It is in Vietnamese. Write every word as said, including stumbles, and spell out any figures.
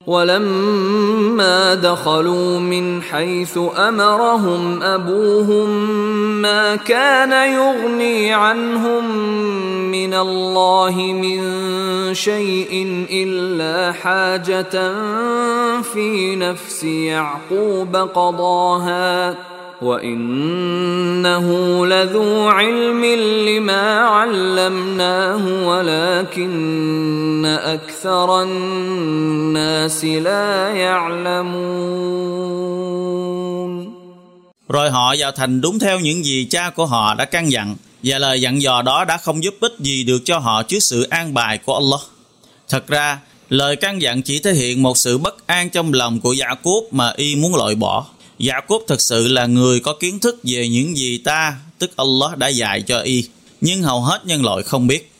وَلَمَّا دَخَلُوا مِنْ حَيْثُ أَمَرَهُمْ أَبُوهُمْ مَا كَانَ يُغْنِي عَنْهُمْ مِنَ اللَّهِ مِنْ شَيْءٍ إِلَّا حَاجَةً فِي نَفْسِ يَعْقُوبَ قَضَاهَا وَإِنَّهُ لَذُو عِلْمٍ لِمَا عَلَّمْنَاهُ وَلَكِنَّ أَكْثَرَ النَّاسِ لَا يَعْلَمُونَ. Rồi họ vào thành đúng theo những gì cha của họ đã căn dặn, và lời dặn dò đó đã không giúp ích gì được cho họ trước sự an bài của Allah. Thật ra, lời căn dặn chỉ thể hiện một sự bất an trong lòng của Gia-cốp mà y muốn loại bỏ. Gia-cốp thực sự là người có kiến thức về những gì ta, tức Allah đã dạy cho y, nhưng hầu hết nhân loại không biết.